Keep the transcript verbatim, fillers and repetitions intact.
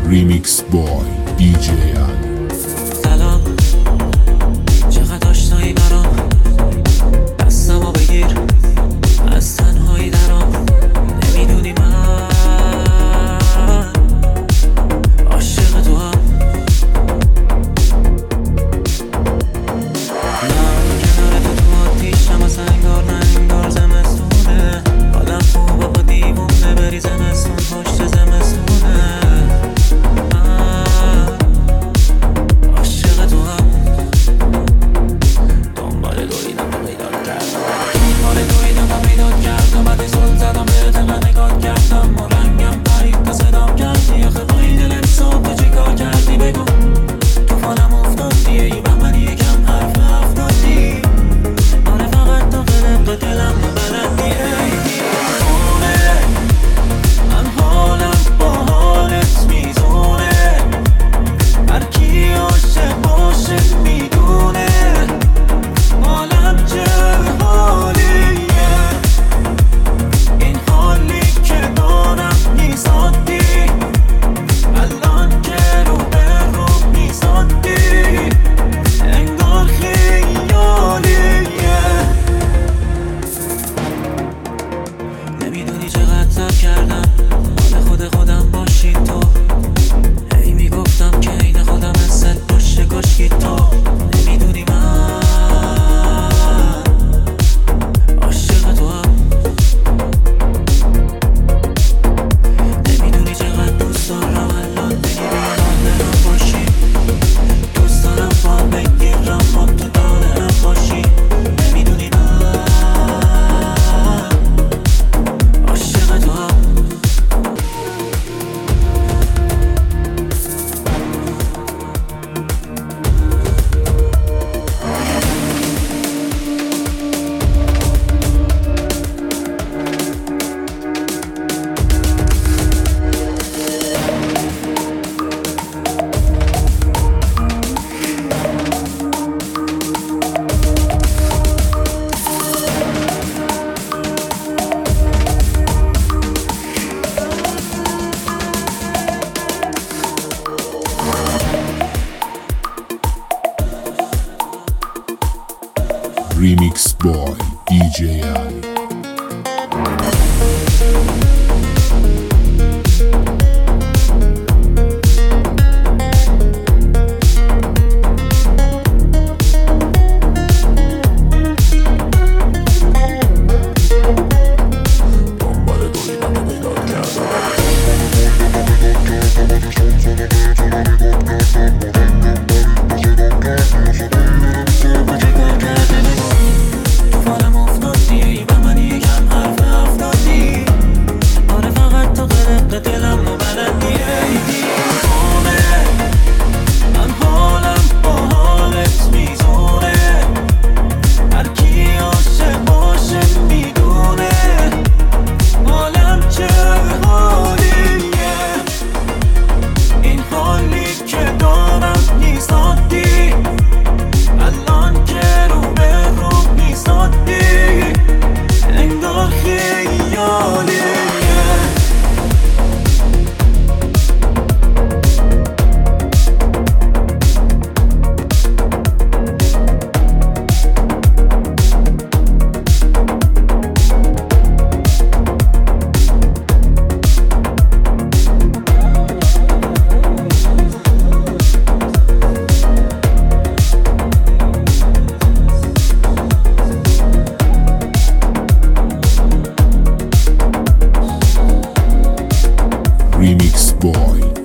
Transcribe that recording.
ریمیکس بای دی جی علی. سلام، چقدر آشنایی برام، دستمو بگیر از تنهایی درام. نمیدونی من عاشق تو هم. من کنار تو تو آتیشم، از انگار نه انگار زمستونه. حالم خوبه با دیوونه بری زمستون پشت زمستونه. نمیدونی چقدر صبر کردم مال خود خودم باشی تو. هی میگفتم که این خودم هست باشه کاشکی تو. نمیدونی من عاشق تو هم. نمیدونی چقدر دوست دارم الان بگی بیان دلم باشی. دوست دارم فال بگیرم ما تو دانه هم باشی. نمیدونی من ریمیکس بای دی جی علی. Remix Boy